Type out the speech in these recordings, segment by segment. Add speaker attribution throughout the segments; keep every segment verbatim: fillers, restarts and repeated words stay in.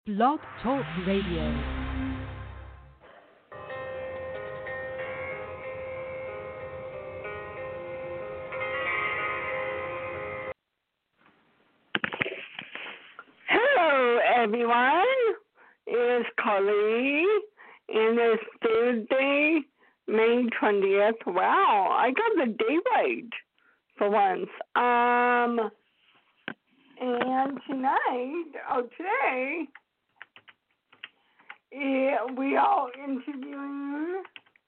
Speaker 1: Blog Talk Radio.
Speaker 2: Hello, everyone. It's Carly, and it's Thursday, May twentieth. Wow, I got the day right for once. Um, and tonight, oh, today, eh, we are interviewing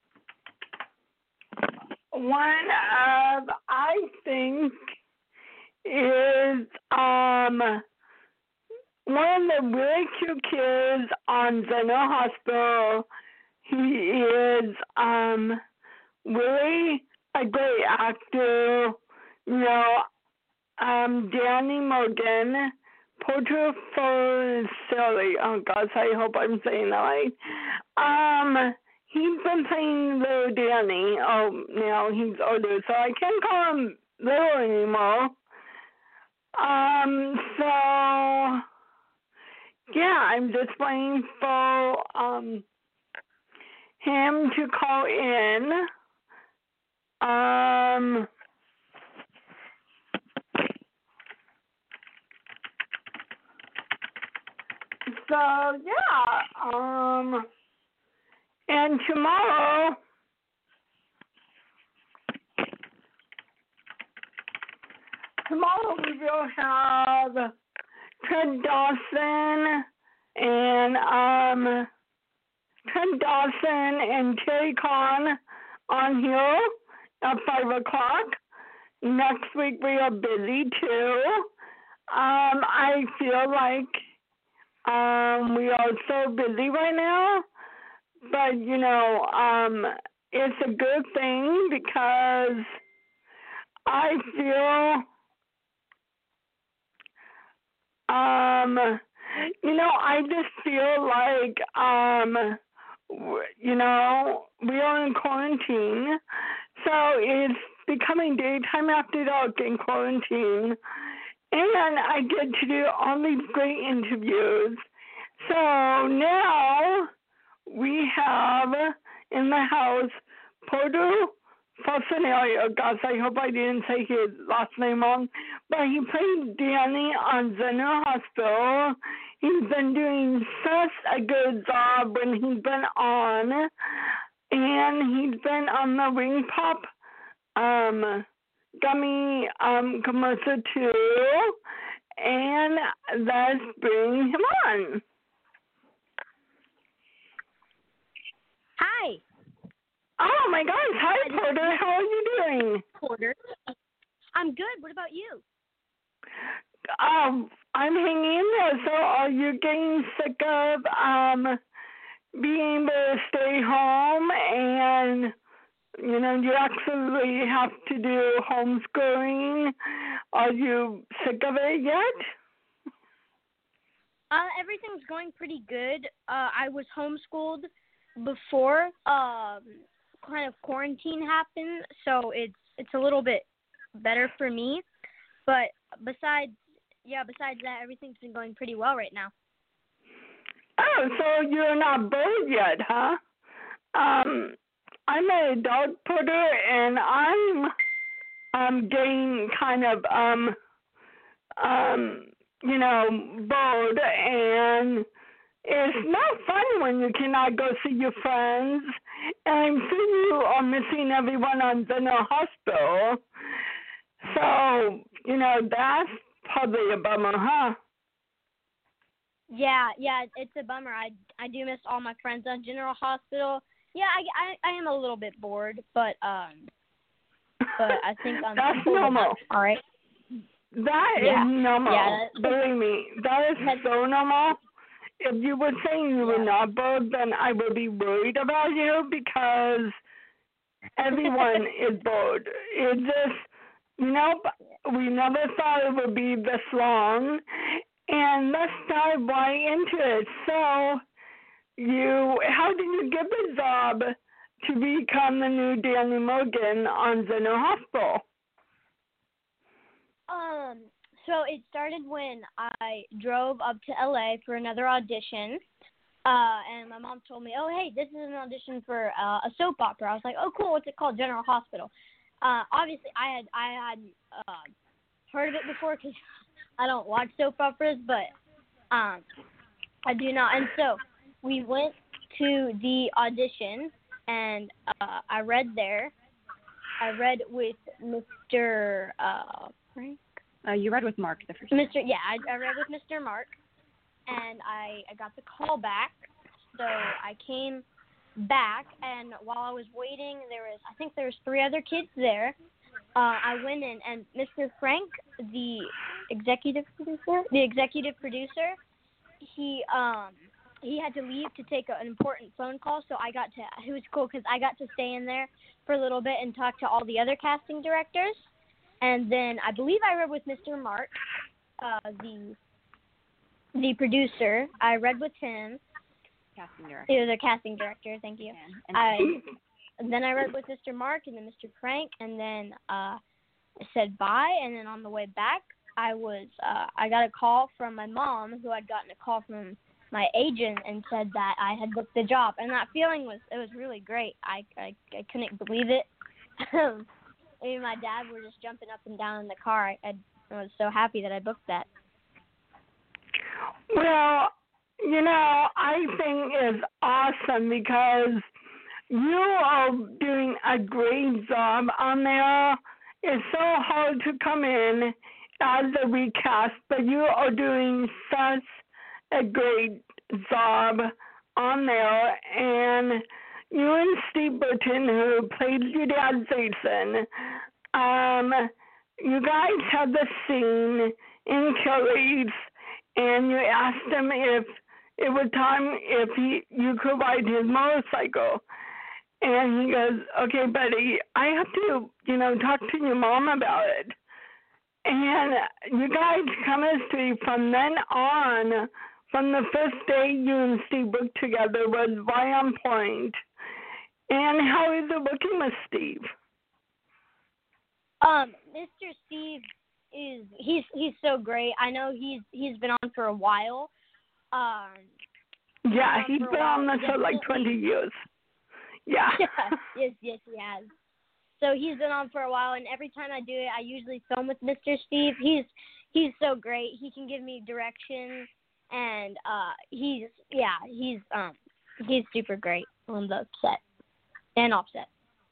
Speaker 2: one of, I think, is, um, one of the really cute kids on Zeno Hospital. He is um really a great actor. You know, um, Danny Morgan, Porter Silly. Oh gosh, I hope I'm saying that right. Um, he's been playing little Danny. Oh, now he's older, so I can't call him little anymore. Um, so. Yeah, I'm just waiting for um him to call in. Um, so yeah, um, and tomorrow, tomorrow we will have Ted Dawson and um Ted Dawson and Terry Khan on here at five o'clock. Next week we are busy too. Um, I feel like um we are so busy right now, but you know, um, it's a good thing because I feel um, you know, I just feel like um, you know, we are in quarantine, so it's becoming daytime after dark in quarantine. And I get to do all these great interviews. So now we have in the house Porter Fasanelli. Gosh, I hope I didn't say his last name wrong. But he played Danny on Zeno Hospital. He's been doing such a good job when he's been on. And he's been on the Ring Pop um gummy um commercial too, and let's bring him on.
Speaker 3: Hi.
Speaker 2: Oh my gosh, hi Porter, how are you doing?
Speaker 3: Porter. I'm good. What about you?
Speaker 2: Um, I'm hanging in there. So are you getting sick of um being able to stay home and you know, you actually have to do homeschooling? Are you sick of it yet?
Speaker 3: Uh, everything's going pretty good. Uh, I was homeschooled before um, kind of quarantine happened, so it's it's a little bit better for me. But besides, yeah, besides that, everything's been going pretty well right now.
Speaker 2: Oh, so you're not bored yet, huh? Um, I'm an adult Porter, and I'm um getting kind of um um you know bored, and it's not fun when you cannot go see your friends. And I'm sure you are missing everyone on Zeno Hospital. So you know that's probably a bummer, huh?
Speaker 3: Yeah, yeah, it's a bummer. I I do miss all my friends on General Hospital. Yeah, I, I, I am a little bit bored, but um, but I think I'm
Speaker 2: that's normal.
Speaker 3: All right.
Speaker 2: That
Speaker 3: yeah.
Speaker 2: is normal.
Speaker 3: Yeah,
Speaker 2: Believe me, that is so normal. If you were saying you
Speaker 3: yeah.
Speaker 2: were not bored, then I would be worried about you because everyone is bored. It just, you know, we never thought it would be this long, and let's dive right into it. So, you, how did you get the job to become the new Danny Morgan on Zeno Hospital?
Speaker 3: Um, so it started when I drove up to L A for another audition. Uh, and my mom told me, oh, hey, this is an audition for uh, a soap opera. I was like, oh, cool. What's it called? General Hospital. Uh, obviously, I had I had uh, heard of it before because I don't watch soap operas, but um, I do not. And so we went to the audition, and uh, I read there. I read with Mister Uh, Frank.
Speaker 4: Uh, you read with Mark the first time.
Speaker 3: Mister Yeah, I, I read with Mister Mark, and I, I got the call back. So I came back, and while I was waiting, there was I think there was three other kids there. Uh, I went in, and Mister Frank, the executive producer, the executive producer, he um he had to leave to take a, an important phone call. So I got to. It was cool because I got to stay in there for a little bit and talk to all the other casting directors. And then I believe I read with Mister Mark, uh, the the producer. I read with him.
Speaker 4: Casting director.
Speaker 3: Yeah, the casting director. Thank you.
Speaker 4: Yeah, and
Speaker 3: I then I read with Mister Mark and then Mister Frank, and then uh, I said bye. And then on the way back, I was uh, I got a call from my mom, who had gotten a call from my agent and said that I had booked the job. And that feeling was it was really great. I I, I couldn't believe it. Me and my dad were just jumping up and down in the car. I, I was so happy that I booked that.
Speaker 2: Well, you know, I think it's awesome because you are doing a great job on there. It's so hard to come in as a recast, but you are doing such a great job on there. And you and Steve Burton, who played your dad, Jason, um, you guys had the scene in Kelly's, and you asked him if it was time if he you could ride his motorcycle. And he goes, okay, buddy, I have to, you know, talk to your mom about it. And you guys chemistry from then on, from the first day you and Steve worked together, was right on point. And how is it working with Steve?
Speaker 3: Um, Mister Steve is he's he's so great. I know he's he's been on for a while. Um,
Speaker 2: yeah, he's
Speaker 3: been
Speaker 2: on, on this for like twenty years. Yeah.
Speaker 3: yeah. Yes, yes, he has. So he's been on for a while, and every time I do it, I usually film with Mister Steve. He's he's so great. He can give me direction, and uh, he's yeah, he's um he's super great on the set and off set.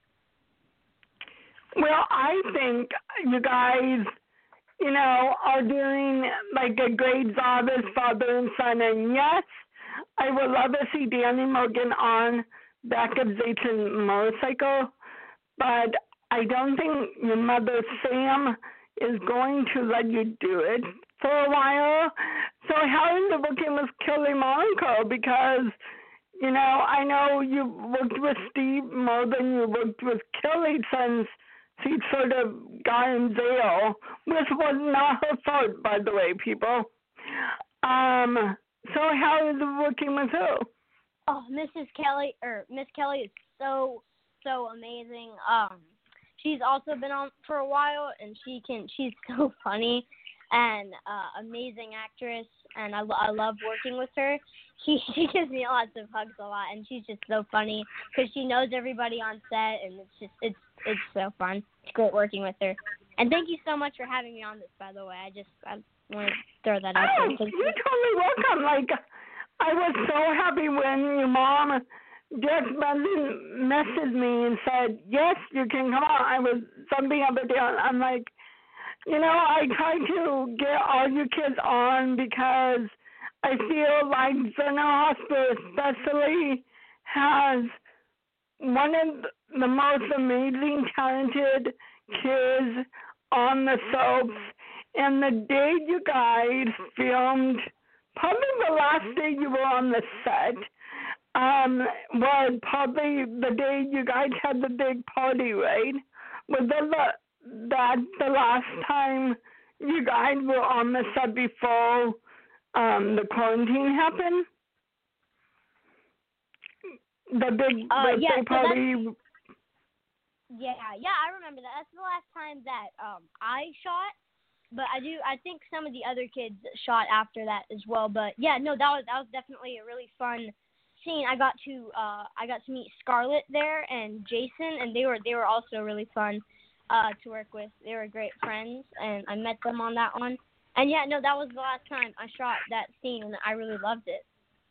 Speaker 2: Well, I think you guys, you know, are doing like a great job as father and son. And yes, I would love to see Danny Morgan on back of Zayton's motorcycle, but I don't think your mother Sam is going to let you do it for a while. So how is it working with Kelly Monaco? Because, you know, I know you worked with Steve more than you worked with Kelly since she sort of got in jail, which was not her fault, by the way, people. Um, so how is it working with her?
Speaker 3: Oh, Missus Kelly, or Miss Kelly is so, so amazing. Um, she's also been on for a while, and she can, she's so funny and uh, amazing actress, and I, lo- I love working with her. She, she gives me lots of hugs a lot, and she's just so funny because she knows everybody on set, and it's just, it's, it's so fun. It's great working with her. And thank you so much for having me on this, by the way. I just, I want to throw that out
Speaker 2: Oh,
Speaker 3: there. Thank
Speaker 2: you're
Speaker 3: you.
Speaker 2: totally welcome. Like, I was so happy when your mom just messaged me and said, yes, you can come on. I was jumping up and down. I'm like, you know, I try to get all you kids on because I feel like General Hospital especially has one of the most amazing, talented kids on the soaps. And the day you guys filmed, probably the last day you were on the set, um, was probably the day you guys had the big party, right? Was that the, that the last time you guys were on the set before um, the quarantine happened? The big,
Speaker 3: Uh,
Speaker 2: the
Speaker 3: yeah,
Speaker 2: big
Speaker 3: so
Speaker 2: party.
Speaker 3: Yeah, yeah, I remember that. That's the last time that um I shot. but I do. I think some of the other kids shot after that as well. But yeah, no, that was that was definitely a really fun scene. I got to uh, I got to meet Scarlett there and Jason, and they were they were also really fun uh, to work with. They were great friends, and I met them on that one. And yeah, no, that was the last time I shot that scene, and I really loved it.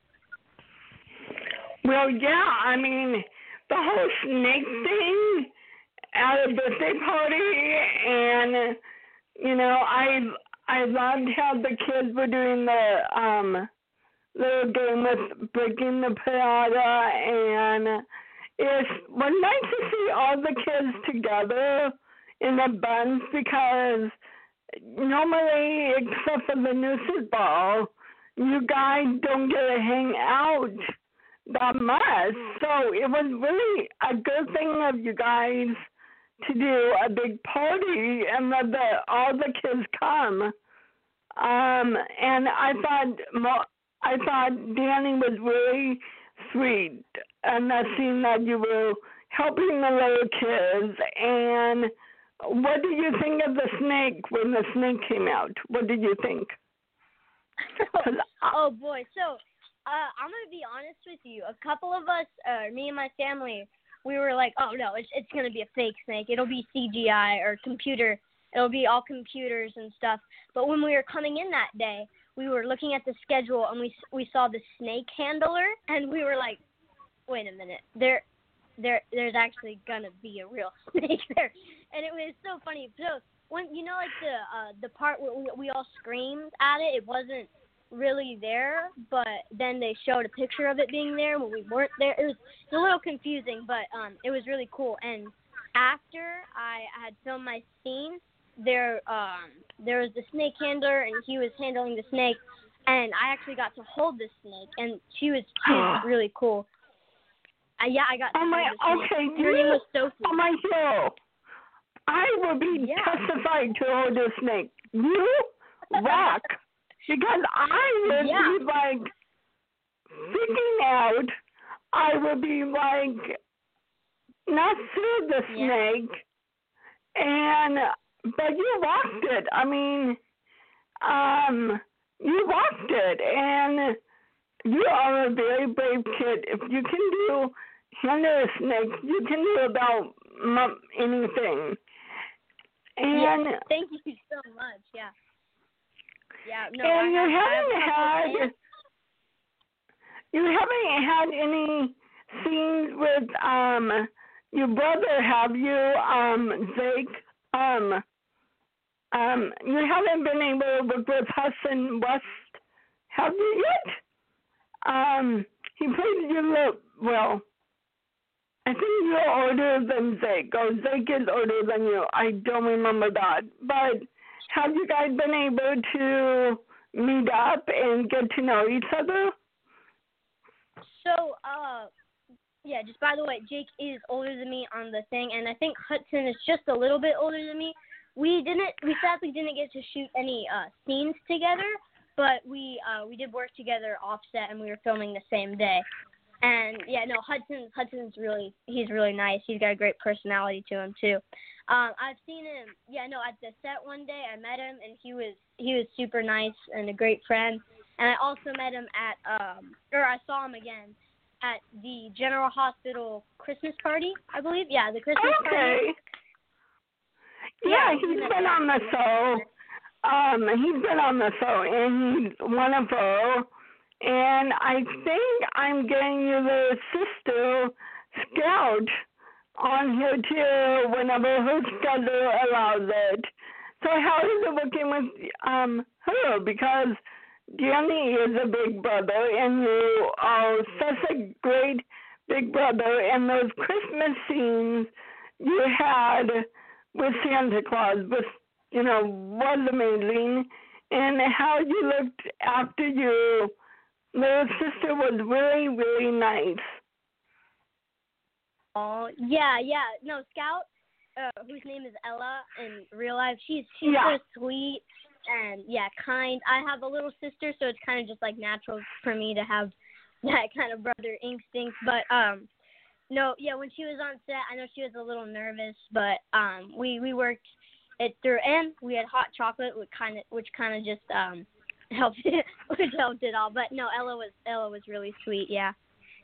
Speaker 2: Well, yeah, I mean, the whole snake thing at a birthday party, and you know, I I loved how the kids were doing the um little game with breaking the piñata, and it was nice to see all the kids together in a bunch because normally, except for the Nooses Ball, you guys don't get to hang out that much. So it was really a good thing of you guys to do a big party and let the, all the kids come. Um, and I thought I thought Danny was really sweet, and that scene that you were helping the little kids. And what did you think of the snake when the snake came out? What did you think?
Speaker 3: Oh boy, so uh, I'm gonna be honest with you. A couple of us, uh, me and my family, we were like, oh no, it's it's gonna be a fake snake. It'll be C G I or computer. It'll be all computers and stuff. But when we were coming in that day, we were looking at the schedule and we we saw the snake handler, and we were like, wait a minute, there there there's actually gonna be a real snake there. And it was so funny. So when you know, like the uh, the part where we, we all screamed at it, it wasn't really there. But then they showed a picture of it being there when we weren't there. It was, it was a little confusing, but um, it was really cool. And after I had filmed my scene, there um there was the snake handler, and he was handling the snake, and I actually got to hold the snake, and she was she was really cool. Uh, yeah, I got to
Speaker 2: oh my,
Speaker 3: hold the snake.
Speaker 2: okay,
Speaker 3: Her name was Sophie.
Speaker 2: Oh my hero. I will be
Speaker 3: Yeah.
Speaker 2: testified to hold a snake. You rock. Because I would
Speaker 3: Yeah.
Speaker 2: be like freaking out. I would be like not through the
Speaker 3: Yeah.
Speaker 2: snake. And but you rocked it. I mean, um, you rocked it, and you are a very brave kid. If you can do handle a snake, you can do about m- anything. And
Speaker 3: yeah. Thank you so much. Yeah. Yeah. No.
Speaker 2: and
Speaker 3: I
Speaker 2: you
Speaker 3: have,
Speaker 2: haven't
Speaker 3: I have
Speaker 2: had you haven't had any scenes with um your brother, have you, um, Zeke? Um, um, you haven't been able to work with Hudson West, have you yet? Um, he plays you look well. I think you're older than Zeke, or Zeke is older than you. I don't remember that. But have you guys been able to meet up and get to know each other?
Speaker 3: So, uh, yeah, just by the way, Jake is older than me on the thing, and I think Hudson is just a little bit older than me. We didn't, we sadly didn't get to shoot any uh, scenes together, but we uh, we did work together offset, and we were filming the same day. And yeah, no, Hudson Hudson's really he's really nice. He's got a great personality to him too. Um, I've seen him. Yeah, no, at the set one day I met him, and he was he was super nice and a great friend. And I also met him at um or I saw him again at the General Hospital Christmas party, I believe. Yeah, the Christmas
Speaker 2: okay.
Speaker 3: party.
Speaker 2: Yeah, he's been on the show. Um, he's been on the show, and he's wonderful. And I think I'm getting you the sister Scout on here too whenever her schedule allows it. So how is it working with um her? Because Danny is a big brother, and you are such a great big brother. And those Christmas scenes you had with Santa Claus was, you know, was amazing. And how you looked after your little sister was really, really nice.
Speaker 3: Oh, yeah, yeah. No, Scout, uh, whose name is Ella in real life, she's she's
Speaker 2: Yeah.
Speaker 3: so sweet and, yeah, kind. I have a little sister, so it's kind of just, like, natural for me to have that kind of brother instinct. But, um, no, yeah, when she was on set, I know she was a little nervous, but um, we, we worked it through, and we had hot chocolate, which kind of which kind of just um helped it, which helped it all. But no, Ella was Ella was really sweet. Yeah.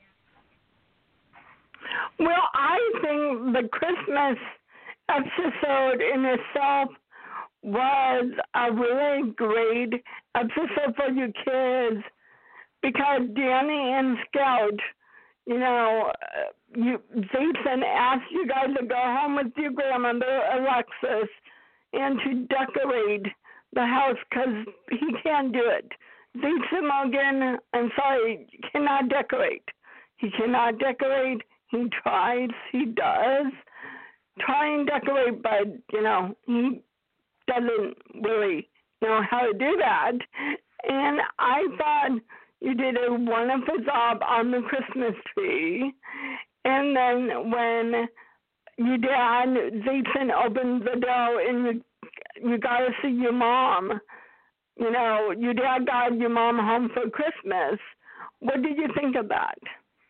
Speaker 2: Well, I think the Christmas episode in itself was a really great episode for you kids because Danny and Scout, you know, you, Jason asked you guys to go home with your grandmother, Alexis, and to decorate the house because he can't do it. Jason Morgan, I'm sorry, cannot decorate. He cannot decorate. He tries, he does try and decorate, but, you know, he doesn't really know how to do that. And I thought you did a wonderful job on the Christmas tree. And then when your dad, Jason, opened the door and you, you got to see your mom, you know, your dad got your mom home for Christmas. What did you think of that?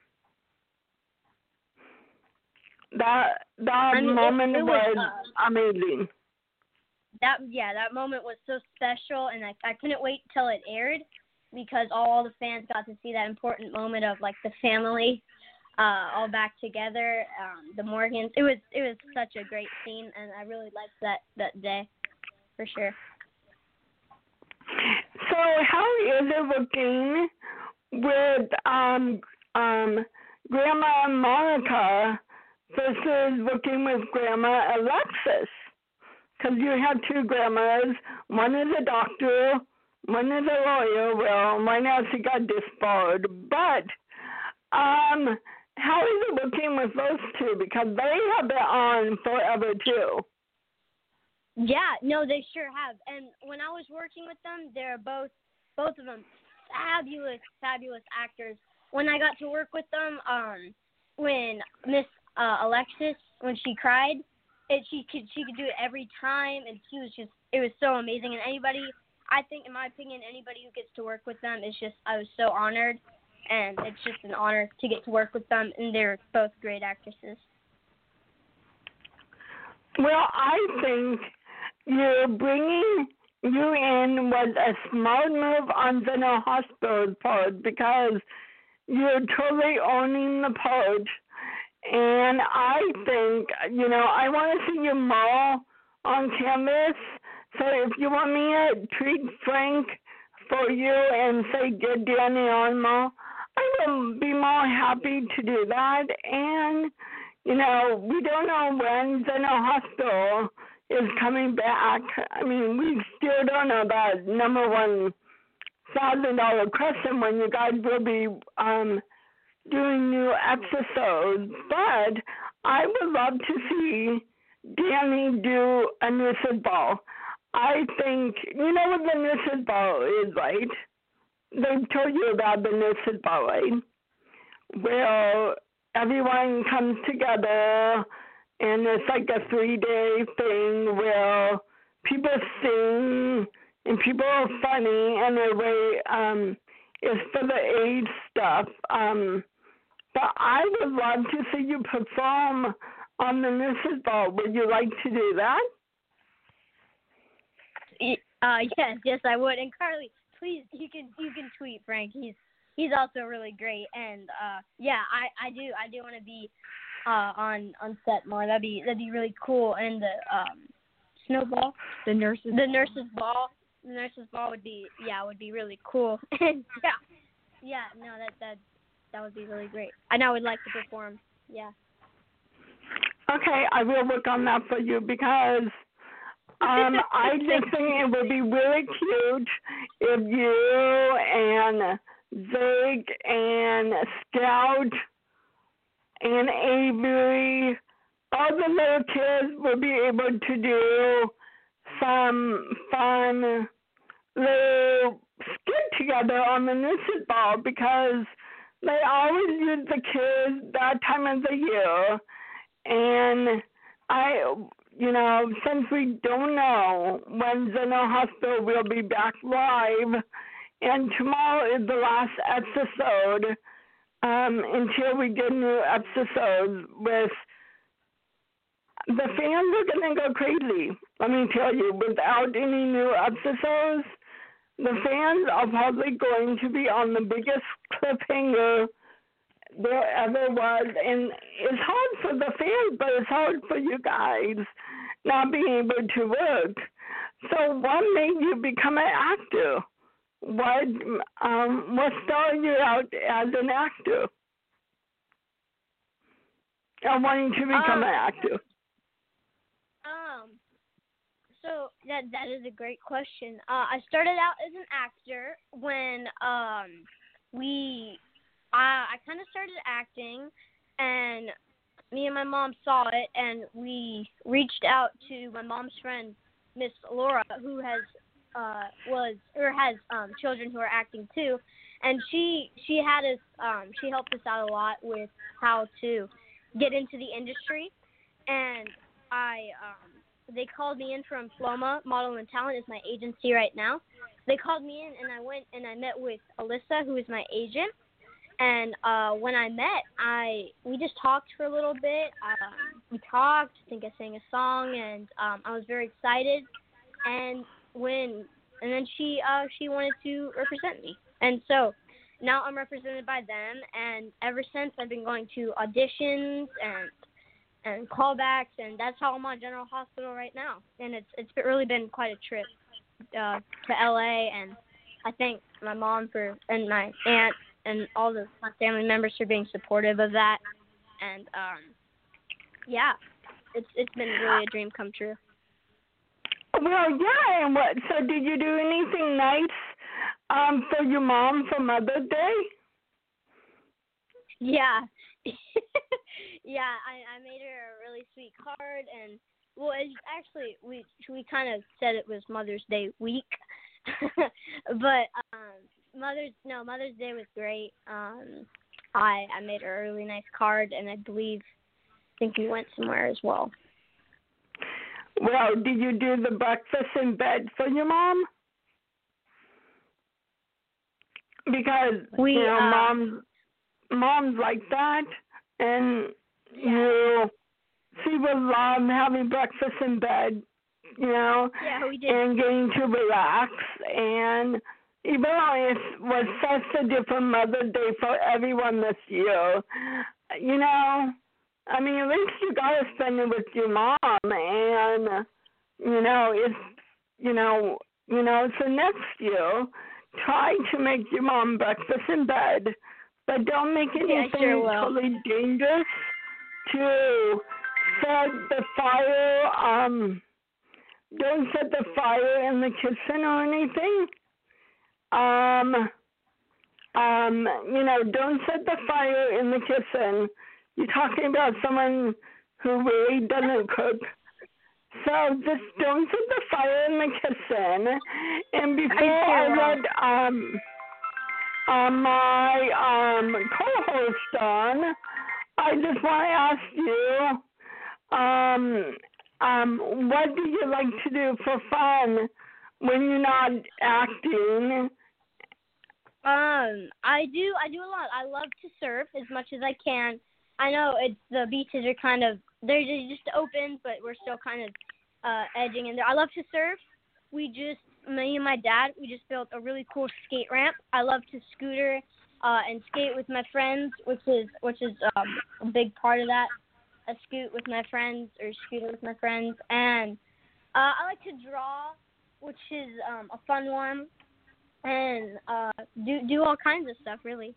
Speaker 2: That that
Speaker 3: I mean,
Speaker 2: moment
Speaker 3: it, it
Speaker 2: was,
Speaker 3: was uh,
Speaker 2: amazing.
Speaker 3: That yeah, that moment was so special, and I I couldn't wait till it aired because all the fans got to see that important moment of like the family, uh, all back together. Um, the Morgans. It was it was such a great scene, and I really liked that that day, for sure.
Speaker 2: So how is it looking with um um Grandma Monica versus working with Grandma Alexis? Because you have two grandmas. One is a doctor, one is a lawyer. Well, right now she got disbarred. But um, how is it working with those two? Because they have been on forever, too.
Speaker 3: Yeah, no, they sure have. And when I was working with them, they're both, both of them, fabulous, fabulous actors. When I got to work with them, um, when Miss uh, Alexis, when she cried, it she could she could do it every time, and she was just it was so amazing. And anybody, I think, in my opinion, anybody who gets to work with them is just I was so honored, and it's just an honor to get to work with them. And they're both great actresses.
Speaker 2: Well, I think you bringing you in was a smart move on General Hospital's part because you're totally owning the part. And I think, you know, I want to see you more on canvas. So if you want me to treat Frank for you and say get Danny on more, I will be more happy to do that. And, you know, we don't know when General Hospital is coming back. I mean, we still don't know about number one thousand dollar question when you guys will be um doing new episodes, but I would love to see Danny do a nurse's ball. I think, you know what the nurse's ball is, right? They've told you about the nurse's ball, right? Where everyone comes together and it's like a three-day thing where people sing and people are funny and they're very, um, it's for the age stuff. Um, But I would love to see you perform on the nurse's ball. Would you like to do that?
Speaker 3: Uh, yes, yes, I would. And Carly, please, you can you can tweet Frank. He's he's also really great. And uh, yeah, I, I do I do want to be uh, on on set more. That'd be that'd be really cool. And the um, snowball,
Speaker 4: the nurses,
Speaker 3: the nurse's ball, the nurse's ball would be yeah would be really cool. And yeah, yeah, no, that that. That would be really great. And I would like to perform. Yeah.
Speaker 2: Okay, I will work on that for you because um, I just think it would be really cute if you and Zig and Scout and Avery, all the little kids would be able to do some fun little skit together on the nurse's ball because they always use the kids that time of the year, and I, you know, since we don't know when General Hospital will be back live, and tomorrow is the last episode um, until we get new episodes with, the fans are going to go crazy. let me tell you, without any new episodes, the fans are probably going to be on the biggest cliffhanger there ever was. And it's hard for the fans, but it's hard for you guys not being able to work. So what made you become an actor? What um what started you out as an actor? Or wanting to become
Speaker 3: um,
Speaker 2: an actor?
Speaker 3: Um, so that that is a great question. Uh, I started out as an actor when um we I I kind of started acting, and me and my mom saw it, and we reached out to my mom's friend, Miss Laura, who has uh was or has um children who are acting too, and she she had us um she helped us out a lot with how to get into the industry, and I um they called me in from Floma Model and Talent, is my agency right now. They called me in, and I went and I met with Alyssa, who is my agent. And uh, when I met, I we just talked for a little bit. Um, we talked. I think I sang a song, and um, I was very excited. And when and then she uh, she wanted to represent me, and so now I'm represented by them. And ever since, I've been going to auditions and and callbacks, and that's how I'm on General Hospital right now. And it's it's really been quite a trip uh, to L A. And I thank my mom for and my aunt and all the my family members for being supportive of that. And um, yeah, it's it's been really a dream come true.
Speaker 2: Well, yeah, and what? So, did you do anything nice um, for your mom for Mother's Day?
Speaker 3: Yeah, yeah. I, I made her a really sweet card, and well, it's actually we we kind of said it was Mother's Day week, but um, Mother's no Mother's Day was great. Um, I I made her a really nice card, and I believe I think we went somewhere as well.
Speaker 2: Well, did you do the breakfast in bed for your mom? Because
Speaker 3: we,
Speaker 2: you know,
Speaker 3: uh,
Speaker 2: moms moms like that, and
Speaker 3: yeah.
Speaker 2: you she would love having breakfast in bed, you know,
Speaker 3: yeah, we did.
Speaker 2: and getting to relax. And even though it was such a different Mother's Day for everyone this year, you know, I mean, at least you got to spend it with your mom, and you know, it's you know, you know, so next year, try to make your mom breakfast in bed, but don't make anything
Speaker 3: yeah, sure
Speaker 2: totally dangerous to set the fire. Um, don't set the fire in the kitchen or anything. Um, um, you know, don't set the fire in the kitchen. You're talking about someone who really doesn't cook. So just don't set the fire in the kitchen. And before I let um, uh, my um, co-host on, I just want to ask you, um, um, what do you like to do for fun when you're not acting?
Speaker 3: Um, I do. I do a lot. I love to surf as much as I can. I know it's the beaches are kind of they're just open, but we're still kind of uh, edging in there. I love to surf. We just me and my dad we just built a really cool skate ramp. I love to scooter uh, and skate with my friends, which is which is um, a big part of that. I scoot with my friends or scooter with my friends, and uh, I like to draw, which is um, a fun one, and uh, do do all kinds of stuff really.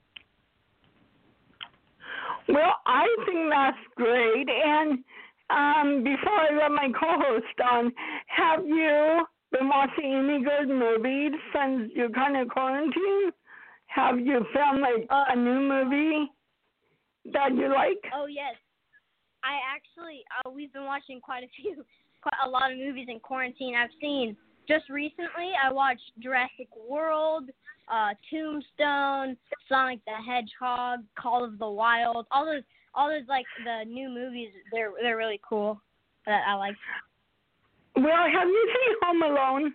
Speaker 2: Well, I think that's great. And um, before I let my co-host on, have you been watching any good movies since you're kind of quarantined? Have you found like
Speaker 3: uh,
Speaker 2: a new movie that you like?
Speaker 3: Oh yes, I actually uh, we've been watching quite a few, quite a lot of movies in quarantine. I've seen just recently. I watched Jurassic World. Uh, Tombstone, Sonic the Hedgehog, Call of the Wild, all those, all those like the new movies. They're they're really cool. That I like.
Speaker 2: Well, have you seen Home Alone?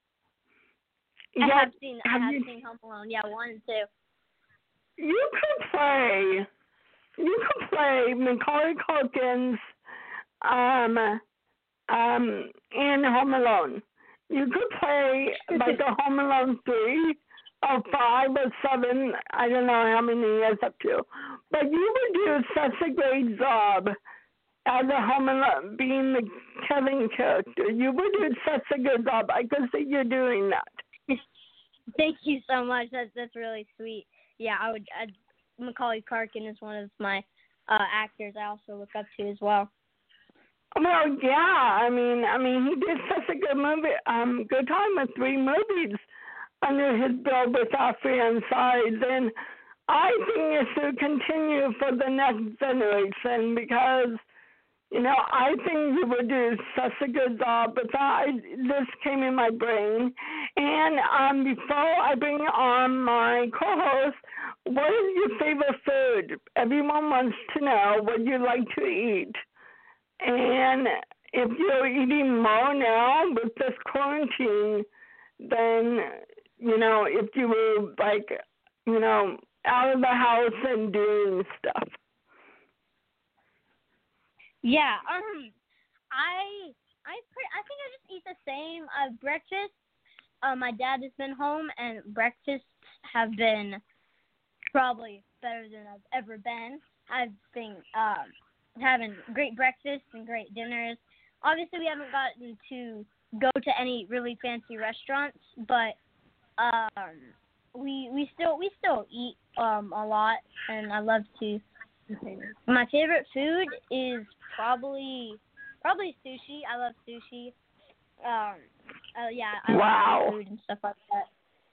Speaker 3: I
Speaker 2: yeah,
Speaker 3: have seen.
Speaker 2: Have
Speaker 3: I have
Speaker 2: you...
Speaker 3: seen Home Alone. Yeah, one and two.
Speaker 2: You could play. You could play Macaulay Culkin's um um, in Home Alone. You could play like the Home Alone three or five or seven. I don't know how many years up to, but you would do such a great job as a Home Alone, being the Kevin character. You would do such a good job. I could see you doing that.
Speaker 3: Thank you so much. That's that's really sweet. Yeah, I would. I'd, Macaulay Culkin is one of my uh, actors I also look up to as well.
Speaker 2: Well, yeah. I mean, I mean, he did such a good movie. Um, good time with three movies under his belt with our franchise, and I think it should continue for the next generation because, you know, I think you would do such a good job. But I, this came in my brain. And um, before I bring on my co-host, what is your favorite food? Everyone wants to know what you like to eat. And if you're eating more now with this quarantine, then, you know, if you were, like, you know, out of the house and doing stuff.
Speaker 3: Yeah, um, I I pre- I think I just eat the same. Uh, breakfast. Uh, my dad has been home, and breakfasts have been probably better than I've ever been. I've been um, having great breakfasts and great dinners. Obviously, we haven't gotten to go to any really fancy restaurants, but um, we we still we still eat um a lot, and I love to. My favorite food is probably probably sushi. I love sushi. Um, uh, yeah, I
Speaker 2: wow.
Speaker 3: love food and stuff like that.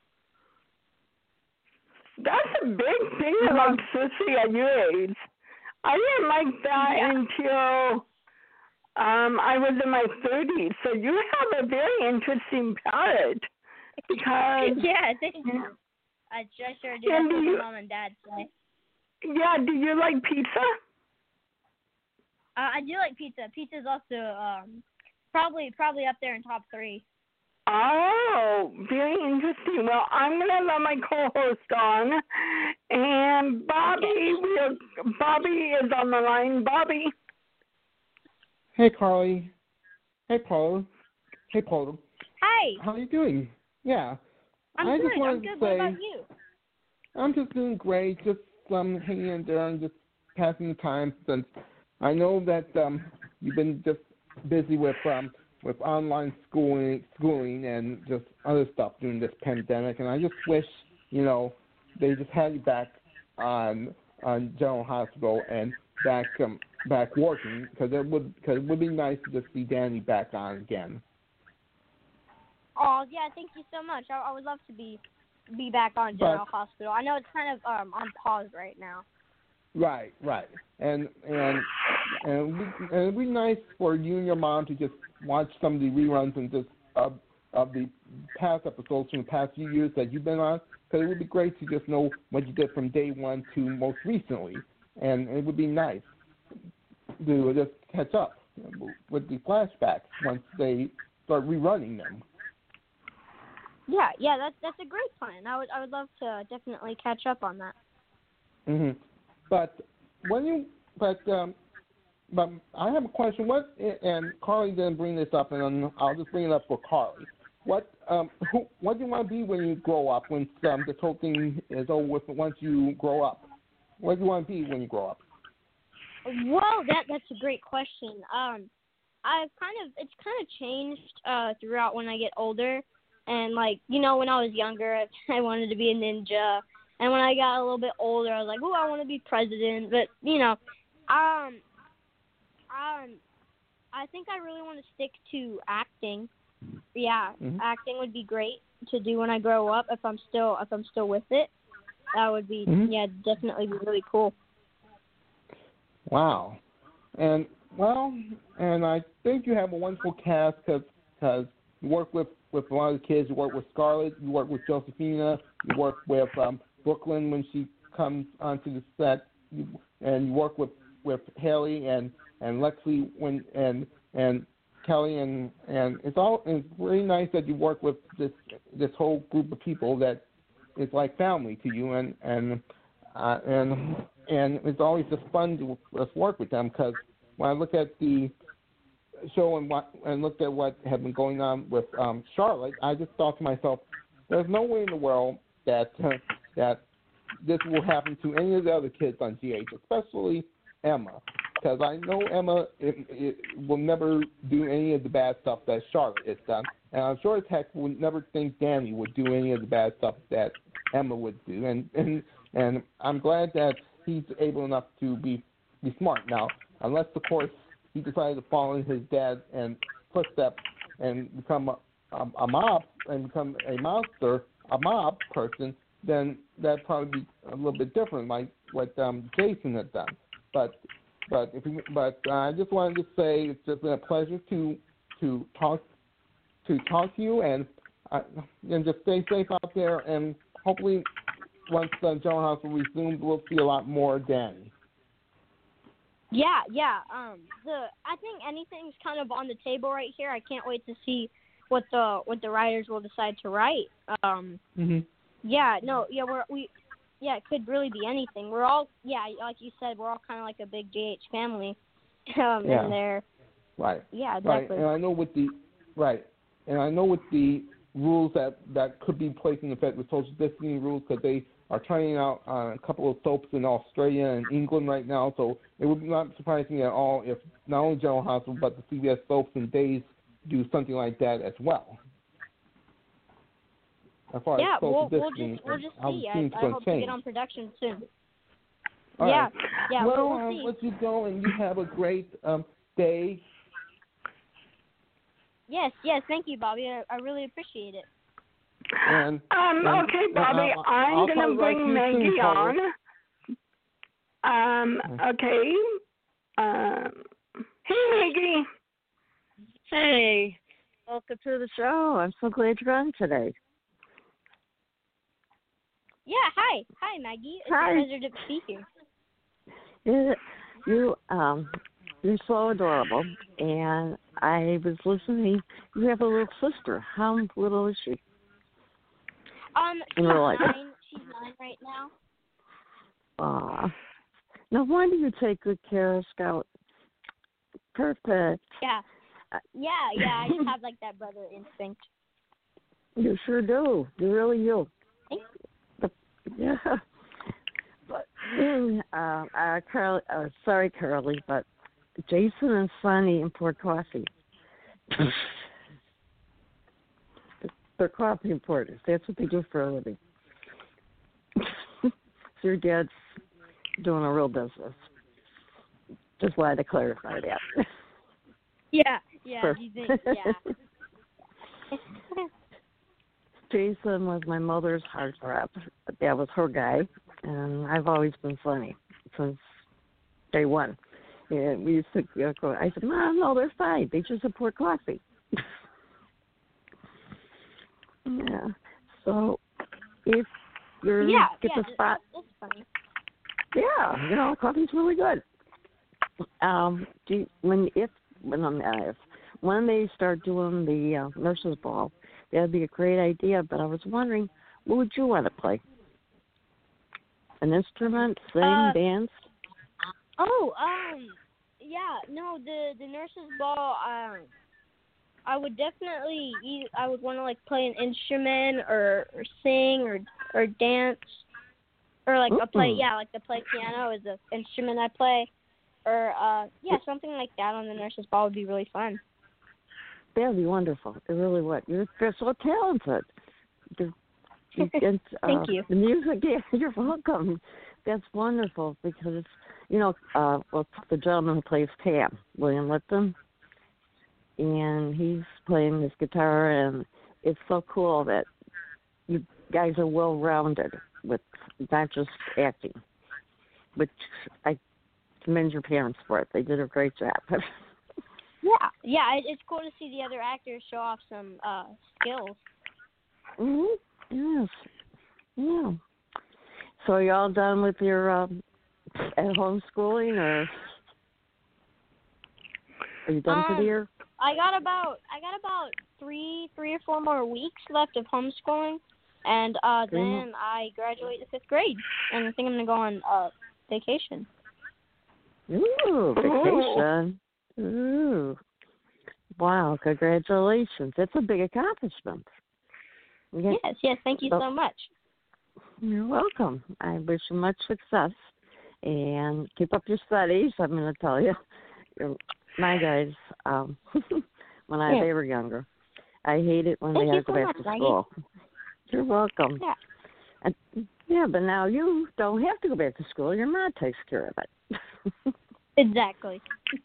Speaker 2: That's a big thing about sushi at your age. I didn't like that
Speaker 3: yeah.
Speaker 2: until um, I was in my thirties. So you have a very interesting palate because
Speaker 3: yeah, thank you. I, I sure do. That's what my mom and dad say.
Speaker 2: Yeah, do you like pizza?
Speaker 3: Uh, I do like pizza. Pizza is also um, probably probably up there in top three.
Speaker 2: Oh, very interesting. Well, I'm gonna let my co-host on, and Bobby,
Speaker 3: okay.
Speaker 2: we'll, Bobby is on the line. Bobby.
Speaker 5: Hey, Carly. Hey, Paul. Hey, Paul.
Speaker 3: Hi.
Speaker 5: How are you doing? Yeah.
Speaker 3: I'm
Speaker 5: I
Speaker 3: good.
Speaker 5: just wanted
Speaker 3: I'm good.
Speaker 5: To say,
Speaker 3: what about you?
Speaker 5: I'm just doing great. Just um, hanging in there and just passing the time since I know that um, you've been just busy with um, with online schooling, schooling and just other stuff during this pandemic. And I just wish, you know, they just had you back on on General Hospital and back um, back working because it would because it would be nice to just see Danny back on again.
Speaker 3: Oh yeah, thank you so much. I, I would love to be be back on General
Speaker 5: but,
Speaker 3: Hospital. I know it's kind of um, on pause right now.
Speaker 5: Right, right, and and and it'd, be, and it'd be nice for you and your mom to just watch some of the reruns and just of of the past episodes from the past few years that you've been on, because it would be great to just know what you did from day one to most recently, and it would be nice to just catch up with the flashbacks once they start rerunning them.
Speaker 3: Yeah, yeah, that's that's a great plan. I would I would love to definitely catch up on that.
Speaker 5: Mhm. But when you but um, but I have a question. What and Carly didn't bring this up, and I'll just bring it up for Carly. What um who, what do you want to be when you grow up? When um, this whole thing is over with, once you grow up, what do you want to be when you grow up?
Speaker 3: Well, that that's a great question. Um, I've kind of it's kind of changed uh throughout when I get older. And, like, you know, when I was younger, I wanted to be a ninja. And when I got a little bit older, I was like, oh, I want to be president. But, you know, um, um, I think I really want to stick to acting. Yeah, mm-hmm. Acting would be great to do when I grow up if I'm still if I'm still with it. That would be, mm-hmm. yeah, definitely be really cool.
Speaker 5: Wow. And, well, and I think you have a wonderful cast because you work with with a lot of the kids. You work with Scarlett, you work with Josephina, you work with um, Brooklyn when she comes onto the set, you, and you work with, with Haley and, and Lexi when and and Kelly and and it's all it's really nice that you work with this this whole group of people that is like family to you, and and uh, and and it's always just fun to just work with them because when I look at the show and what and looked at what had been going on with um, Charlotte, I just thought to myself, there's no way in the world that uh, that this will happen to any of the other kids on G H, especially Emma, because I know Emma it, it will never do any of the bad stuff that Charlotte has done, and I'm sure as heck would never think Danny would do any of the bad stuff that Emma would do, and and, and I'm glad that he's able enough to be be smart now, unless of course he decided to follow in his dad and footsteps and become a, a, a mob and become a monster, a mob person, then that'd probably be a little bit different, like what um, Jason had done. But but if you, but uh, I just wanted to say it's just been a pleasure to to talk to talk to you, and uh, and just stay safe out there, and hopefully once the General Hospital resumes, we'll see a lot more Danny.
Speaker 3: Yeah, yeah. Um, the I think anything's kind of on the table right here. I can't wait to see what the what the writers will decide to write. Um,
Speaker 5: mm-hmm.
Speaker 3: Yeah, no, yeah, we're we, yeah, it could really be anything. We're all, yeah, like you said, we're all kind of like a big J H family. Um,
Speaker 5: yeah.
Speaker 3: And they're
Speaker 5: right.
Speaker 3: Yeah, exactly.
Speaker 5: Right, and I know with the right, and I know with the rules that that could be placed in effect with social distancing rules, because they are trying out uh, a couple of soaps in Australia and England right now, so it would not surprise me at all if not only General Hospital but the C B S soaps and Days do something like that as well. As far
Speaker 3: yeah,
Speaker 5: as social
Speaker 3: we'll, we'll
Speaker 5: distancing,
Speaker 3: just we'll just
Speaker 5: how
Speaker 3: see.
Speaker 5: the
Speaker 3: I,
Speaker 5: scene's
Speaker 3: I
Speaker 5: going
Speaker 3: hope
Speaker 5: to
Speaker 3: to
Speaker 5: change.
Speaker 3: get on production soon.
Speaker 5: All
Speaker 3: yeah,
Speaker 5: right.
Speaker 3: yeah,
Speaker 5: well,
Speaker 3: we'll, we'll
Speaker 5: I'll
Speaker 3: see.
Speaker 5: let you go, and you have a great um, day.
Speaker 3: Yes, yes, thank you, Bobby. I, I really appreciate it.
Speaker 5: And,
Speaker 2: Um,
Speaker 5: and,
Speaker 2: okay, Bobby,
Speaker 5: uh,
Speaker 2: I'm
Speaker 5: I'll
Speaker 2: going to bring Maggie
Speaker 5: soon,
Speaker 2: on. Um, okay. Um, hey, Maggie.
Speaker 6: Hey, welcome to the show. I'm so glad you're on today.
Speaker 3: Yeah, hi. Hi, Maggie. It's
Speaker 6: Hi.
Speaker 3: a pleasure to be here.
Speaker 6: You, you, um, you're so adorable, and I was listening. You have a little sister. How little is she?
Speaker 3: Um, she's
Speaker 6: In real life.
Speaker 3: nine. She's nine right now.
Speaker 6: Aw. No wonder you take good care of Scout. Perfect.
Speaker 3: Yeah. Yeah, yeah, I just have like that brother instinct.
Speaker 6: You sure do. You really do.
Speaker 3: Thank
Speaker 6: you. Yeah. But, uh, uh, Carly, uh, sorry, Carly, but Jason and Sonny import coffee. They're coffee importers. That's what they do for a living. So your dad's doing a real business. Just wanted to clarify that.
Speaker 3: Yeah, yeah,
Speaker 6: For-
Speaker 3: do you think, yeah.
Speaker 6: Jason was my mother's heartthrob. That was her guy, and I've always been funny since day one. And we used to go, I said, Mom, no, they're fine. They just import coffee. Yeah. So if you're
Speaker 3: yeah,
Speaker 6: get
Speaker 3: yeah,
Speaker 6: the spot,
Speaker 3: that's funny.
Speaker 6: yeah, you know, coffee's really good. Um, do you, when if when I'm uh, if when they start doing the uh, nurses' ball, that'd be a great idea. But I was wondering, what would you want to play? An instrument, sing,
Speaker 3: Uh,
Speaker 6: dance?
Speaker 3: Oh, um, yeah, no, the the nurses' ball. Um, I would definitely, e- I would want to like play an instrument or, or sing or or dance, or like a play.
Speaker 6: Mm-mm.
Speaker 3: Yeah, like the play piano is the instrument I play, or uh, yeah, something like that on the nurses' ball would be really fun.
Speaker 6: That'd be wonderful. It really would. You're, you're so talented. You're, you, and, uh,
Speaker 3: Thank you.
Speaker 6: The music, yeah, you're welcome. That's wonderful because, you know, uh, well, the gentleman who plays Tam, William Lipton, and he's playing his guitar, and it's so cool that you guys are well-rounded with not just acting, which I commend your parents for it. They did a great job.
Speaker 3: Yeah, yeah, it, it's cool to see the other actors show off some uh, skills.
Speaker 6: Mm-hmm. Yes. Yeah. So are you all done with your um, at-home schooling, or are you done
Speaker 3: um,
Speaker 6: for the year?
Speaker 3: I got about I got about three three or four more weeks left of homeschooling, and uh,
Speaker 6: Three more.
Speaker 3: then I graduate to fifth grade, and I think I'm gonna go on uh, vacation.
Speaker 6: Ooh, vacation. Ooh. Wow, congratulations. That's a big accomplishment. Yes,
Speaker 3: Yes, yes, thank you
Speaker 6: so,
Speaker 3: so much.
Speaker 6: You're welcome. I wish you much success and keep up your studies. I'm going to tell you. You're, my guys, um, when I,
Speaker 3: Yeah.
Speaker 6: they were younger, I hate it when
Speaker 3: Thank
Speaker 6: they
Speaker 3: you
Speaker 6: have to
Speaker 3: so
Speaker 6: go
Speaker 3: much,
Speaker 6: back to
Speaker 3: Maggie.
Speaker 6: school. You're welcome.
Speaker 3: Yeah.
Speaker 6: And, yeah, but now you don't have to go back to school. Your mom takes care of it.
Speaker 3: Exactly.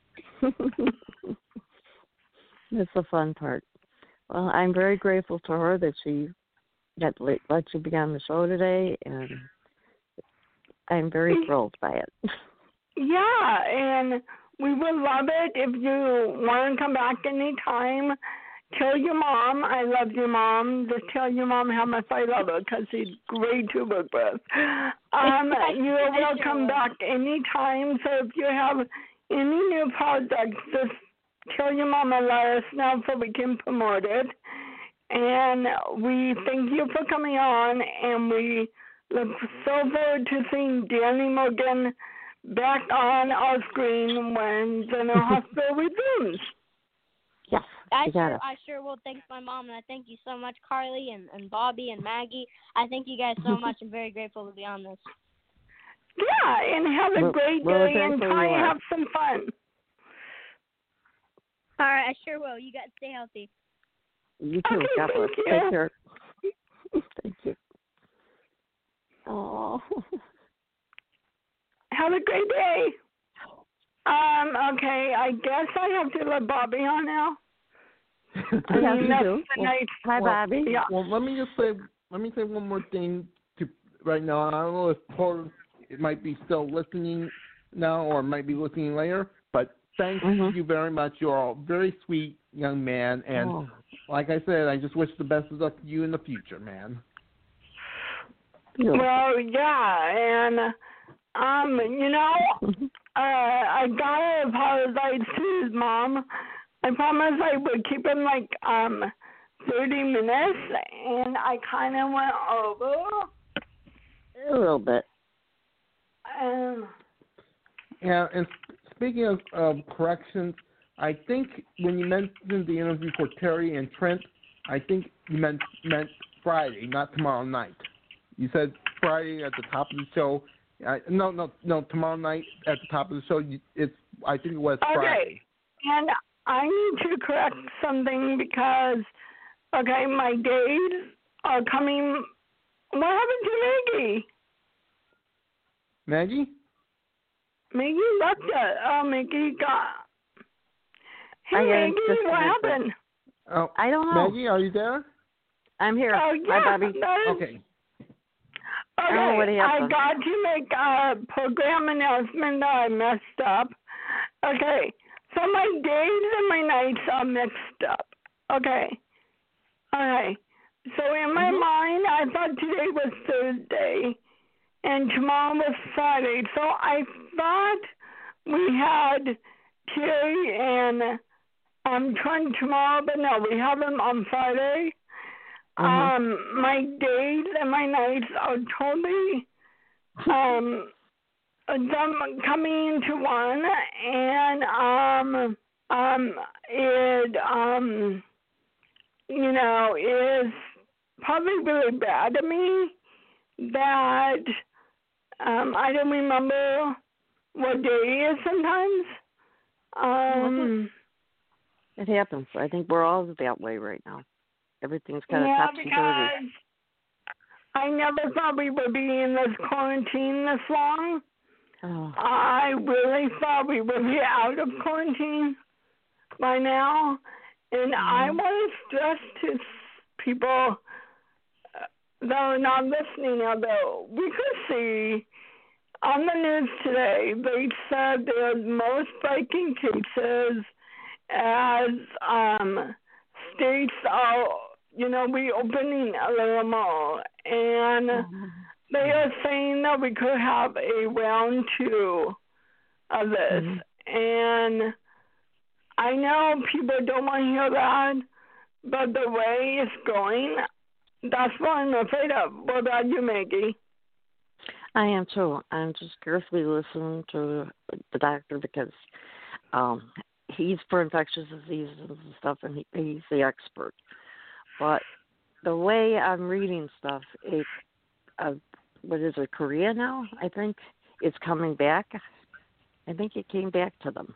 Speaker 6: That's the fun part. Well, I'm very grateful to her that she got to let let you be on the show today, and I'm very thrilled by it.
Speaker 2: Yeah, and we would love it if you want to come back anytime. Tell your mom I love your mom. Just tell your mom how much I love her because she's great to work with. Um, you're welcome back anytime. So if you have any new projects, just tell your mom and let us know so we can promote it. And we thank you for coming on, and we look so forward to seeing Danny Morgan back on our screen when General Hospital resumes.
Speaker 6: Yes,
Speaker 3: I
Speaker 6: you got
Speaker 3: sure,
Speaker 6: it.
Speaker 3: I sure will. Thanks, my mom, and I thank you so much, Carly and, and Bobby and Maggie. I thank you guys so much. I'm very grateful to be on this.
Speaker 2: Yeah, and have a
Speaker 6: Well,
Speaker 2: great
Speaker 6: well,
Speaker 2: day and
Speaker 6: thankful
Speaker 2: try
Speaker 6: you
Speaker 2: and
Speaker 6: are.
Speaker 2: have some fun.
Speaker 3: All right, I sure will. You guys stay healthy.
Speaker 6: You too.
Speaker 2: Okay,
Speaker 6: God bless.
Speaker 2: thank you.
Speaker 6: Take care. Thank you. Oh.
Speaker 2: Have a great day. Um, okay, I guess I have to let Bobby on now. I
Speaker 6: Yes,
Speaker 2: mean,
Speaker 6: you
Speaker 2: that's
Speaker 6: do.
Speaker 2: the
Speaker 6: Well,
Speaker 2: night.
Speaker 6: hi,
Speaker 5: well,
Speaker 6: Bobby.
Speaker 2: Yeah.
Speaker 5: Well, let me just say, let me say one more thing to right now. I don't know if Paul it might be still listening now or might be listening later, but thank
Speaker 6: Mhm.
Speaker 5: you very much. You're a very sweet young man, and
Speaker 6: Oh.
Speaker 5: like I said, I just wish the best of luck to you in the future, man.
Speaker 6: Beautiful.
Speaker 2: Well, yeah, and um, you know,
Speaker 6: Mhm.
Speaker 2: uh, I gotta apologize to his mom. I promised I would keep him like um thirty minutes, and I kind of went over.
Speaker 6: A little bit.
Speaker 2: Um,
Speaker 5: Yeah, and speaking of, of corrections, I think when you mentioned the interview for Terry and Trent, I think you meant meant Friday, not tomorrow night. You said Friday at the top of the show. I, no, no, no. Tomorrow night at the top of the show, you, it's. I think it was
Speaker 2: okay,
Speaker 5: Friday.
Speaker 2: and I need to correct something because okay, my days are coming. What happened to Maggie?
Speaker 5: Maggie?
Speaker 2: Maggie left it. Oh, Maggie got. Hey,
Speaker 6: I am
Speaker 2: Maggie,
Speaker 6: just
Speaker 2: what
Speaker 6: a little bit.
Speaker 2: happened?
Speaker 5: Oh,
Speaker 6: I don't know.
Speaker 5: Maggie, are you there?
Speaker 6: I'm here.
Speaker 2: Oh, yeah.
Speaker 6: Hi, Bobby.
Speaker 2: that is-
Speaker 5: Okay.
Speaker 2: Okay,
Speaker 6: don't know what
Speaker 2: I
Speaker 6: happened.
Speaker 2: got to make a program announcement that I messed up. Okay, so my days and my nights are mixed up. Okay. Okay. So in my
Speaker 6: Mhm.
Speaker 2: mind, I thought today was Thursday and tomorrow was Friday. So I thought we had Terry and um Trent tomorrow, but no, we have them on Friday.
Speaker 6: Mhm.
Speaker 2: Um, my days and my nights are totally um them coming into one, and um um it um you know is probably really bad to me that um I don't remember what day it is sometimes. Um
Speaker 6: It happens. I think we're all that way right now. Everything's kind of
Speaker 2: yeah,
Speaker 6: topsy-turvy.
Speaker 2: because I never thought we would be in this quarantine this long.
Speaker 6: Oh.
Speaker 2: I really thought we would be out of quarantine by now. And
Speaker 6: Mm-hmm.
Speaker 2: I want to stress to people uh, that are not listening, although we could see on the news today, they said there's more spiking cases as um, states are, you know, reopening a little more. And they are saying that we could have a round two of this.
Speaker 6: Mm-hmm.
Speaker 2: And I know people don't want to hear that, but the way it's going, that's what I'm afraid of. What about you, Maggie?
Speaker 6: I am too. I'm just carefully listening to the doctor because um, he's for infectious diseases and stuff, and he, he's the expert. But the way I'm reading stuff, it, uh, what is it, Korea now? I think it's coming back. I think it came back to them.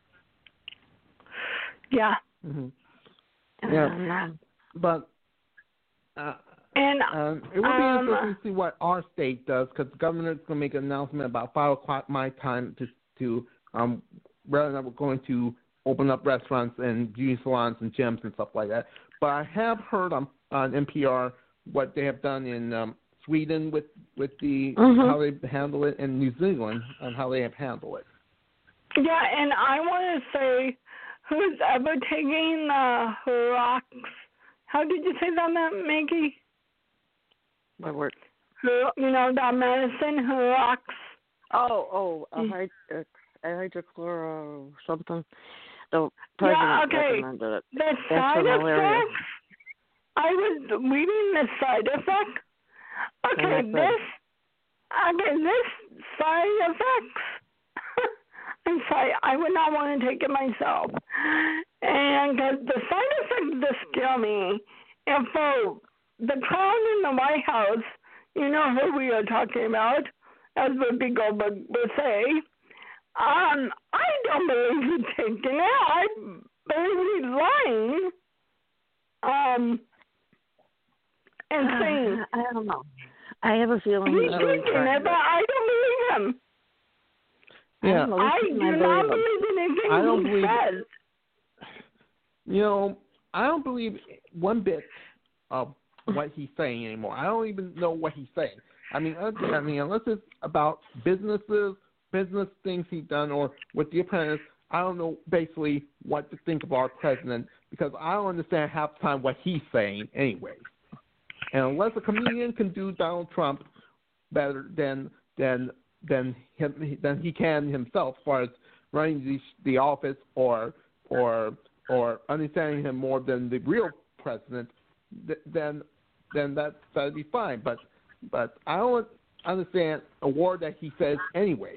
Speaker 2: Yeah.
Speaker 5: Mm-hmm.
Speaker 6: Yeah,
Speaker 5: yeah. But uh,
Speaker 2: and
Speaker 5: um, it would be
Speaker 2: um,
Speaker 5: interesting to see what our state does, because the governor's going to make an announcement about five o'clock my time to to um rather than we're going to open up restaurants and beauty salons and gyms and stuff like that. But I have heard on on N P R what they have done in um, Sweden with with the
Speaker 6: mm-hmm.
Speaker 5: how they handle it, and New Zealand and how they have handled it.
Speaker 2: Yeah, and I want to say, who's ever taking the Hurrox? How did you say that, Maggie?
Speaker 6: My word.
Speaker 2: You know, that medicine, Hurrox.
Speaker 6: Oh, oh, a hyd- uh, hydrochloro something. The president
Speaker 2: yeah, okay.
Speaker 6: recommended it.
Speaker 2: The
Speaker 6: That's
Speaker 2: side
Speaker 6: for malaria.
Speaker 2: effects, I was reading the side effect. Okay,
Speaker 6: this,
Speaker 2: okay, this side effects, I'm sorry, I would not want to take it myself. And cause the side effects that scare me, and for the clown in the White House, you know who we are talking about, as Whoopi Goldberg would say, um, I don't believe he's taking it. I believe he's lying. Um, and
Speaker 6: uh,
Speaker 2: saying,
Speaker 6: I don't know. I have a feeling
Speaker 2: he's taking it, but I don't believe him.
Speaker 5: Yeah,
Speaker 2: I, I do I not believe anything
Speaker 5: I don't
Speaker 2: he
Speaker 5: believe,
Speaker 2: says.
Speaker 5: You know, I don't believe one bit of what he's saying anymore. I don't even know what he's saying. I mean, I mean, unless it's about businesses, business things he's done, or with the apprentice, I don't know basically what to think of our president, because I don't understand half the time what he's saying anyway. And unless a comedian can do Donald Trump better than than than him than he can himself, as far as running the the office or or or understanding him more than the real president, then then that that'd be fine. But but I don't understand a word that he says anyways.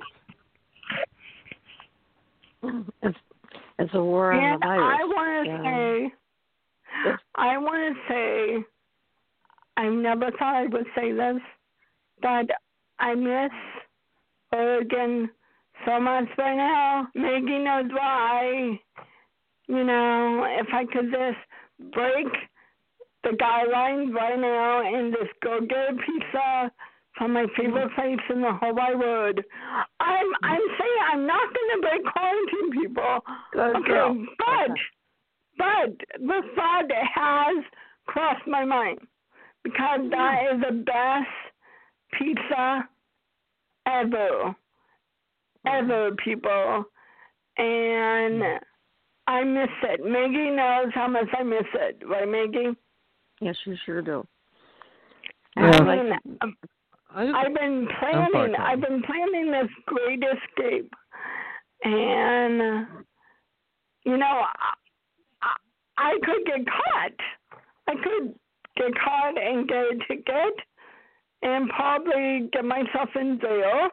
Speaker 6: It's, it's a war on
Speaker 2: and
Speaker 6: the virus.
Speaker 2: I want to
Speaker 6: yeah.
Speaker 2: say, I want to say, I never thought I would say this, but I miss Oregon so much right now. Maggie knows why. You know, if I could just break the guidelines right now and just go get a pizza from my favorite place in the whole wide world. I'm I'm saying I'm not going to break quarantine, people.
Speaker 6: Good
Speaker 2: okay,
Speaker 6: girl.
Speaker 2: but
Speaker 6: okay.
Speaker 2: but the thought has crossed my mind, because that is the best pizza ever, ever, people, and I miss it. Maggie knows how much I miss it, right, Maggie?
Speaker 6: Yes, you sure do.
Speaker 5: Yeah.
Speaker 2: I
Speaker 6: like
Speaker 2: mean,
Speaker 5: I just,
Speaker 2: I've been planning.
Speaker 5: sorry,
Speaker 2: I've been planning this great escape, and you know, I, I, I could get caught. I could get caught and get a ticket, and probably get myself in jail.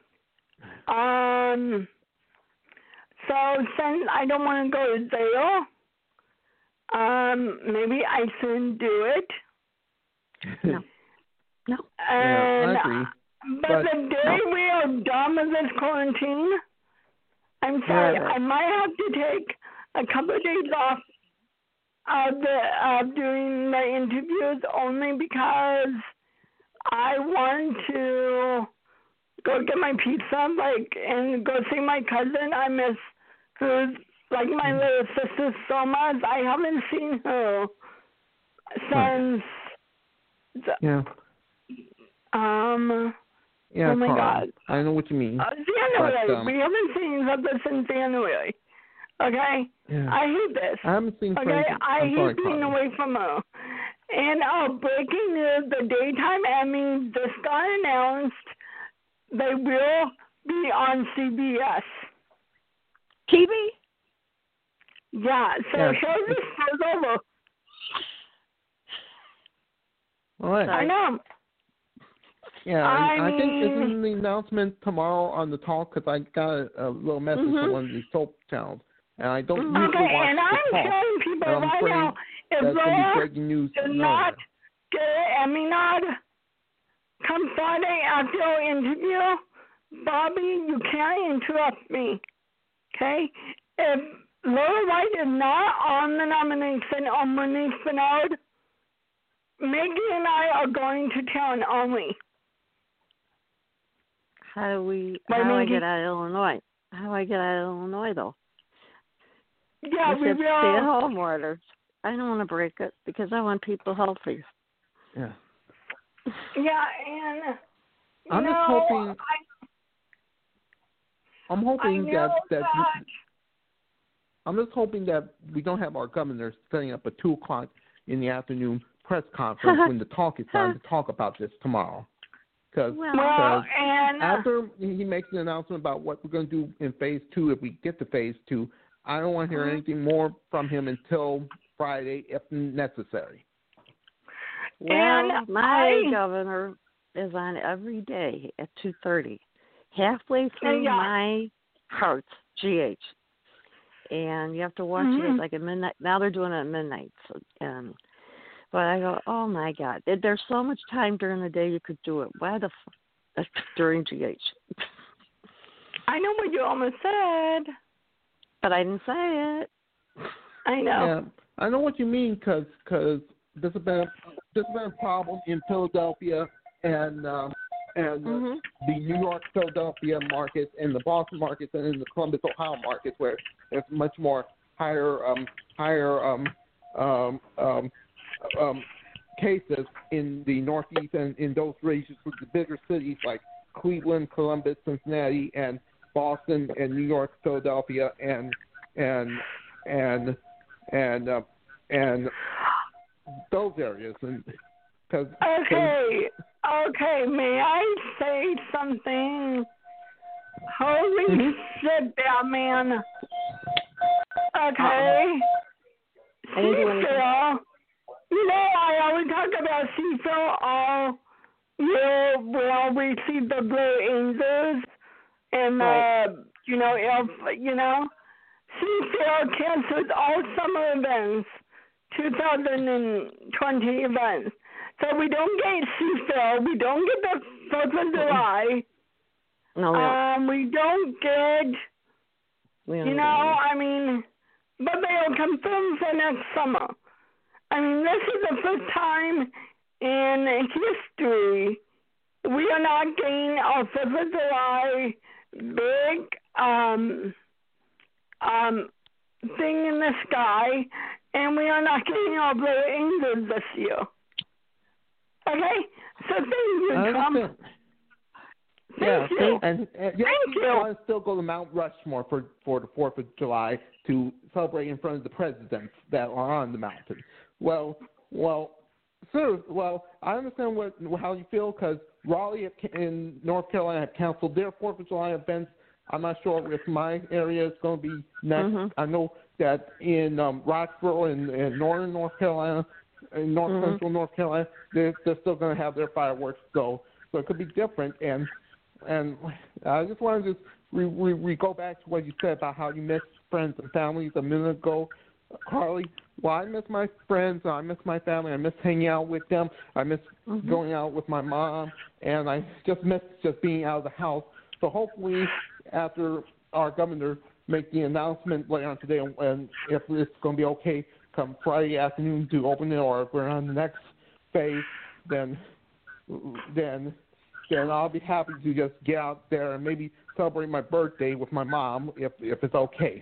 Speaker 2: Um. So since I don't want to go to jail, um, maybe I shouldn't do it.
Speaker 6: No. No.
Speaker 2: And,
Speaker 5: yeah, I agree.
Speaker 2: But,
Speaker 5: But
Speaker 2: the day
Speaker 6: no.
Speaker 2: we are done with this quarantine, I'm sorry,
Speaker 6: Yeah,
Speaker 2: I might have to take a couple of days off of the of doing the interviews, only because I want to go get my pizza, like, and go see my cousin. I miss who's like my little sister so much. I haven't seen her since. The,
Speaker 5: yeah.
Speaker 2: Um.
Speaker 5: Yeah,
Speaker 2: oh my
Speaker 5: Carl,
Speaker 2: God.
Speaker 5: I know what you mean.
Speaker 2: Uh, January.
Speaker 5: But, um,
Speaker 2: we haven't seen each other since January. Okay.
Speaker 5: Yeah.
Speaker 2: I hate this.
Speaker 5: I haven't seen
Speaker 2: Okay.
Speaker 5: Frank.
Speaker 2: I
Speaker 5: I'm
Speaker 2: hate
Speaker 5: sorry,
Speaker 2: being
Speaker 5: Carl.
Speaker 2: away from her. And uh, breaking news: the daytime Emmys just got announced. They will be on C B S.
Speaker 6: T V?
Speaker 2: Yeah. So
Speaker 5: Yeah.
Speaker 2: show this goes over.
Speaker 5: All right.
Speaker 2: I know.
Speaker 5: Yeah,
Speaker 2: I
Speaker 5: and I think
Speaker 2: mean-
Speaker 5: isn't the announcement tomorrow on the talk, because I got a, a little message
Speaker 2: Mhm.
Speaker 5: from one of these soap channels and I don't
Speaker 6: Mm-hmm.
Speaker 5: usually
Speaker 2: Okay,
Speaker 5: watch
Speaker 2: and
Speaker 5: the
Speaker 2: I'm
Speaker 5: talk.
Speaker 2: telling people
Speaker 5: and I'm
Speaker 2: right
Speaker 5: afraid
Speaker 2: now, if
Speaker 5: that's going to be
Speaker 2: Laura
Speaker 5: breaking news.
Speaker 2: does
Speaker 5: from
Speaker 2: not
Speaker 5: nowhere.
Speaker 2: get an Emmy nod come Friday after your interview, Bobby, you can't interrupt me. Okay? If Laura White is not on the nomination on Monique Bernard, Maggie and I are going to town only.
Speaker 6: How do we?
Speaker 2: Why,
Speaker 6: how do I
Speaker 2: Maggie?
Speaker 6: get out of Illinois? How do I get out of Illinois though?
Speaker 2: Yeah,
Speaker 6: we
Speaker 2: we
Speaker 6: said
Speaker 2: will.
Speaker 6: stay-at-home orders. I don't want to break it because I want people healthy.
Speaker 5: Yeah.
Speaker 2: Yeah, and you
Speaker 5: I'm
Speaker 2: know,
Speaker 5: just hoping.
Speaker 2: I,
Speaker 5: I'm
Speaker 2: I
Speaker 5: hoping
Speaker 2: know
Speaker 5: that that.
Speaker 2: that
Speaker 5: we, I'm just hoping that we don't have our governor setting up a two o'clock in the afternoon press conference when the talk is done to talk about this tomorrow. Because
Speaker 2: well, and
Speaker 5: after he makes an announcement about what we're going to do in phase two, if we get to phase two, I don't want to hear
Speaker 2: uh,
Speaker 5: anything more from him until Friday, if necessary.
Speaker 6: Well,
Speaker 2: and
Speaker 6: my
Speaker 2: I,
Speaker 6: governor is on every day at two thirty, halfway through
Speaker 2: yeah.
Speaker 6: my Hearts G H, and you have to watch
Speaker 2: Mm-hmm.
Speaker 6: it at like at midnight. Now they're doing it at midnight, so, and but I go, oh my God, There- there's so much time during the day you could do it. Why the f- during G H?
Speaker 2: I know what you almost said.
Speaker 6: But I didn't say it.
Speaker 2: I know.
Speaker 5: Yeah, I know what you mean because because there's been there's been a problem in Philadelphia and um, and
Speaker 6: Mm-hmm.
Speaker 5: the New York Philadelphia markets and the Boston markets and in the Columbus Ohio markets where there's much more higher um, higher um, um, um, um, cases in the Northeast and in those regions with the bigger cities like Cleveland, Columbus, Cincinnati, and Boston and New York, Philadelphia, and and and and uh, and those areas, and because
Speaker 2: Okay, okay. May I say something? Holy
Speaker 5: Mhm.
Speaker 2: shit, Batman. Okay.
Speaker 6: I didn't do anything.
Speaker 2: Seafill. You know, I always talk about Seafill all year. Well, we see the Blue Angels and
Speaker 6: Right.
Speaker 2: uh, you know, if you know, Seafill canceled all summer events, two thousand twenty events. So we don't get Seafill. We don't get the Fourth of July.
Speaker 6: No, we don't.
Speaker 2: Um, we don't get.
Speaker 6: We don't
Speaker 2: You
Speaker 6: do
Speaker 2: know,
Speaker 6: it.
Speaker 2: I mean, but they'll confirm for next summer. I mean, this is the first time in history we are not getting a Fourth of July big um, um, thing in the sky, and we are not getting our Blue Angels this year. Okay? So thank you,
Speaker 5: I
Speaker 2: Trump.
Speaker 5: understand.
Speaker 2: Thank
Speaker 5: yeah,
Speaker 2: you.
Speaker 5: and, and yes,
Speaker 2: Thank
Speaker 5: people
Speaker 2: you.
Speaker 5: want to still go to Mount Rushmore for for the Fourth of July to celebrate in front of the presidents that are on the mountain. Well, well, sir, well, I understand what how you feel because Raleigh in North Carolina have canceled their Fourth of July events. I'm not sure if my area is going to be next.
Speaker 6: Mhm.
Speaker 5: I know that in um, Roxborough in, in northern North Carolina, in North
Speaker 6: Mhm.
Speaker 5: Central North Carolina, they're, they're still going to have their fireworks go. So it could be different. And and I just wanted to re, re, re go back to what you said about how you miss friends and families a minute ago, Carly. Well, I miss my friends. I miss my family. I miss hanging out with them. I miss
Speaker 6: Mhm.
Speaker 5: going out with my mom, and I just miss just being out of the house. So hopefully, after our governor make the announcement later on today, and if it's going to be okay come Friday afternoon to open it, or if we're on the next phase, then then then I'll be happy to just get out there and maybe celebrate my birthday with my mom if if it's okay.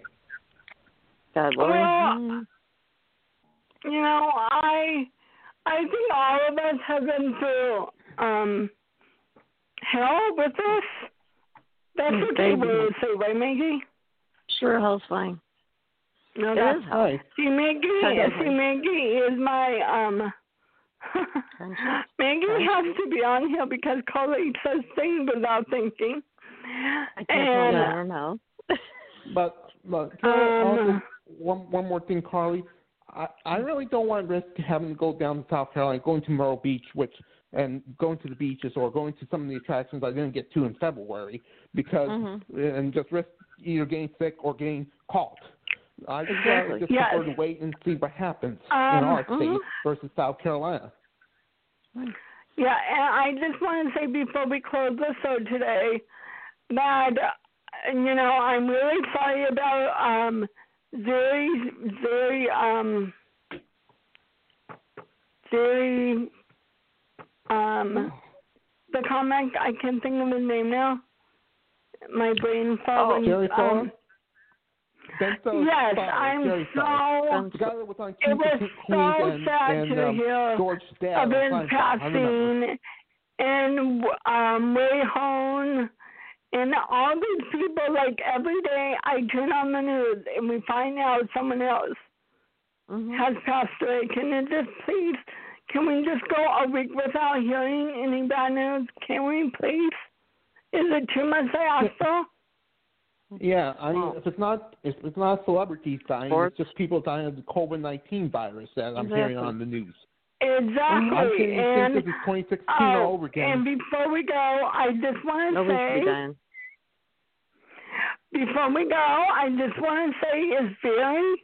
Speaker 6: God
Speaker 2: Well,
Speaker 6: willing.
Speaker 2: you know, I I think all of us have been through um, hell with this. That's
Speaker 6: Mm,
Speaker 2: what they
Speaker 6: baby.
Speaker 2: would say, right, Maggie?
Speaker 6: Sure, hell's fine.
Speaker 2: No,
Speaker 6: It
Speaker 2: that's
Speaker 6: is hell.
Speaker 5: Hi.
Speaker 2: see, Maggie.
Speaker 6: Technically.
Speaker 2: See, Maggie is my um.
Speaker 6: Conscience.
Speaker 2: Maggie
Speaker 6: Conscience.
Speaker 2: has to be on here because Carly says things without thinking.
Speaker 6: I can't hold
Speaker 2: and
Speaker 6: it in her mouth.
Speaker 5: But, but can I
Speaker 2: Um,
Speaker 5: also one one more thing, Carly. I, I really don't want to risk having to go down to South Carolina, going to Myrtle Beach, which and going to the beaches or going to some of the attractions I didn't get to in February because
Speaker 6: Mhm.
Speaker 5: and just risk either getting sick or getting caught. I just,
Speaker 6: Exactly.
Speaker 5: uh, just
Speaker 2: Yes.
Speaker 5: prefer to wait and see what happens
Speaker 2: Um,
Speaker 5: in our state
Speaker 6: mhm.
Speaker 5: versus South Carolina.
Speaker 2: Yeah, and I just want to say before we close the show today that, uh, you know, I'm really sorry about um, very, very, um, very, um, the comic, I can't think of his name now. My brain
Speaker 6: Oh,
Speaker 2: fell.
Speaker 5: Jerry Fowler?
Speaker 2: um,
Speaker 5: Ben Stiller,
Speaker 2: Yes,
Speaker 5: Fowler,
Speaker 2: I'm
Speaker 5: Jerry Fowler.
Speaker 2: so,
Speaker 5: The guy that was on
Speaker 2: it
Speaker 5: King
Speaker 2: was
Speaker 5: Queens
Speaker 2: so
Speaker 5: and,
Speaker 2: sad
Speaker 5: and
Speaker 2: to
Speaker 5: um,
Speaker 2: hear
Speaker 5: George Dad
Speaker 2: of
Speaker 5: on
Speaker 2: his
Speaker 5: Seinfeld. I remember.
Speaker 2: passing, and um, Ray Hone, and all these people. Like every day, I turn on the news and we find out someone else
Speaker 6: Mhm.
Speaker 2: has passed away. Can it just please? Can we just go a week without hearing any bad news? Can we please? Is it too much to ask though?
Speaker 5: Yeah, I mean,
Speaker 6: Well,
Speaker 5: if it's not if it's not celebrities dying,
Speaker 6: sports.
Speaker 5: it's just people dying of the COVID nineteen virus that I'm hearing
Speaker 6: Exactly.
Speaker 5: on the news.
Speaker 2: Exactly.
Speaker 5: I can't even
Speaker 2: and
Speaker 5: think this is twenty sixteen
Speaker 2: uh,
Speaker 5: all over again.
Speaker 2: And before we go, I just want to
Speaker 6: Nobody should be
Speaker 2: say,
Speaker 6: dying.
Speaker 2: before we go, I just want to say it's very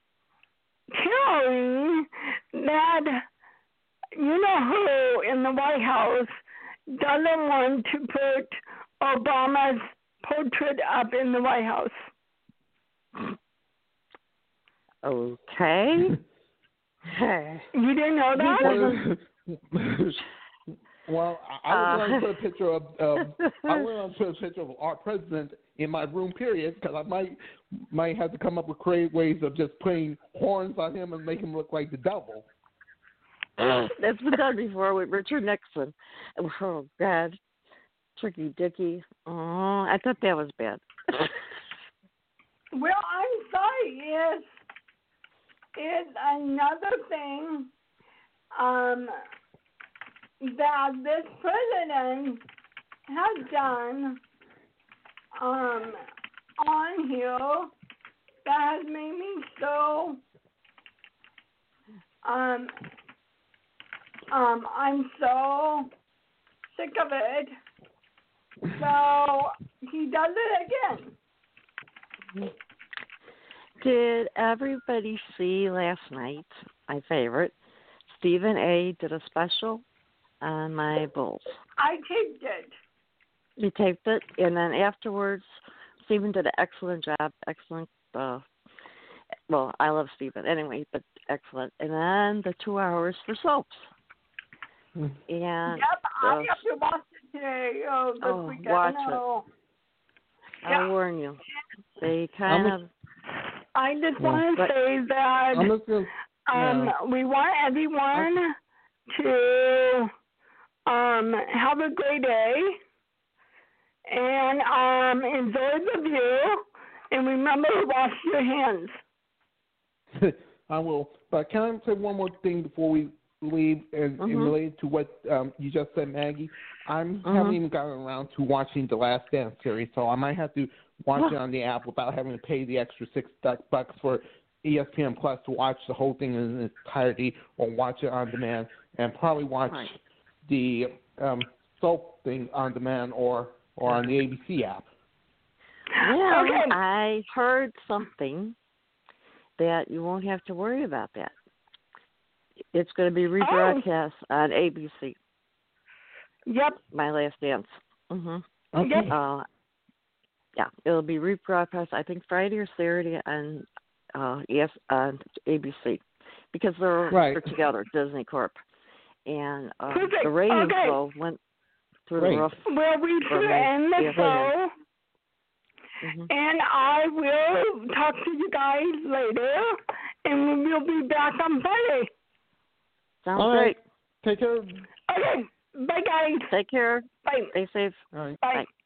Speaker 2: telling that you know who in the White House doesn't want to put Obama's portrait up in the White House.
Speaker 6: Okay.
Speaker 2: You didn't know that?
Speaker 5: Well, I, I was
Speaker 6: Uh,
Speaker 5: going to put a picture of, of I was going to put a picture of our president in my room, period, because I might might have to come up with creative ways of just putting horns on him and make him look like the devil.
Speaker 6: That's been done before with Richard Nixon. Oh, God. Tricky Dicky. Oh, I thought that was bad.
Speaker 2: Well, I'm sorry. It's, it's another thing um, that this president has done um, on here that has made me so um, um, I'm so sick of it. So he does it again.
Speaker 6: Did everybody see last night, my favorite, Stephen A. did a special on my Bulls.
Speaker 2: I taped it.
Speaker 6: He taped it, and then afterwards, Stephen did an excellent job, excellent, uh, well, I love Stephen anyway, but excellent. And then the two hours for soaps. And
Speaker 2: Yep, I
Speaker 6: uh,
Speaker 2: have to watch it today. Oh, this
Speaker 6: Oh,
Speaker 2: weekend.
Speaker 6: watch it.
Speaker 2: no.
Speaker 6: I'll
Speaker 2: Yeah.
Speaker 6: warn you, they kind
Speaker 5: I'm
Speaker 6: of,
Speaker 2: I just
Speaker 5: Yeah.
Speaker 2: want to
Speaker 6: But-
Speaker 2: say that
Speaker 5: I'm just gonna,
Speaker 2: um,
Speaker 5: yeah.
Speaker 2: we want everyone to um, have a great day and um, enjoy the view. And remember to wash your hands.
Speaker 5: I will. But can I say one more thing before we leave, and, and
Speaker 6: Mhm.
Speaker 5: related to what um, you just said, Maggie? I
Speaker 6: Mhm.
Speaker 5: haven't even gotten around to watching the Last Dance series, so I might have to watch it on the app without having to pay the extra six bucks for E S P N Plus to watch the whole thing in its entirety, or watch it on demand, and probably watch
Speaker 6: Right.
Speaker 5: the um, soap thing on demand or or on the A B C app.
Speaker 6: Well,
Speaker 2: Okay.
Speaker 6: I heard something that you won't have to worry about that. It's going to be rebroadcast on A B C.
Speaker 2: Yep.
Speaker 6: My Last Dance. Mhm.
Speaker 5: Okay.
Speaker 2: Yep.
Speaker 6: Uh, yeah, it'll be rebroadcast. I think Friday or Saturday on uh, yes on A B C, because they're
Speaker 5: Right.
Speaker 6: they're together, Disney Corp, and uh,
Speaker 2: Perfect.
Speaker 6: the ratings
Speaker 2: Okay.
Speaker 6: though went through
Speaker 5: Great.
Speaker 6: the roof.
Speaker 2: Well, we
Speaker 6: For
Speaker 2: should
Speaker 6: my-
Speaker 2: end the
Speaker 6: yeah,
Speaker 2: show.
Speaker 6: Mhm.
Speaker 2: And I will talk to you guys later, and we'll be back on Friday.
Speaker 6: Sounds
Speaker 5: All
Speaker 6: great.
Speaker 5: right. Take care.
Speaker 2: Okay, bye guys.
Speaker 6: Take care.
Speaker 2: Bye.
Speaker 6: Stay safe.
Speaker 5: All right.
Speaker 2: Bye.
Speaker 6: Bye.